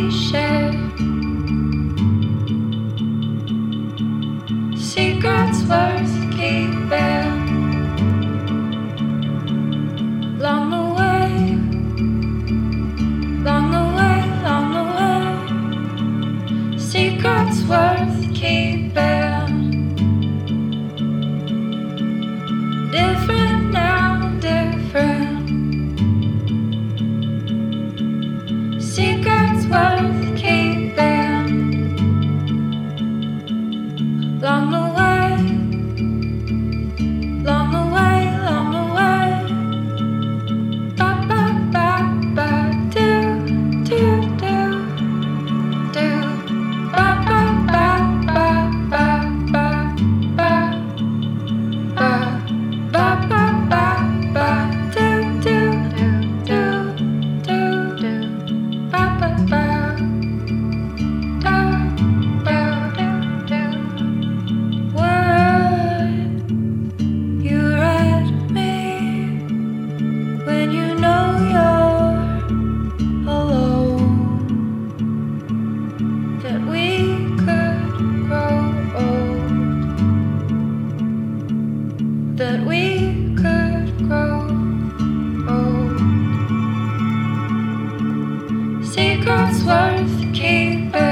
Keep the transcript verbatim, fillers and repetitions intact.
we share. Secrets worth keeping. Long the way, long the way, long the way. Secrets worth keeping. Different now, different. Secrets worth keeping. Long the way, long the way, long the way. Ba ba ba ba do do do do. Ba ba ba ba ba ba ba ba. Ba ba ba ba do do do do do. Ba ba ba da ba do do. Would you write me when you know you're alone? That we could grow old. That we could grow old. Secrets worth keeping.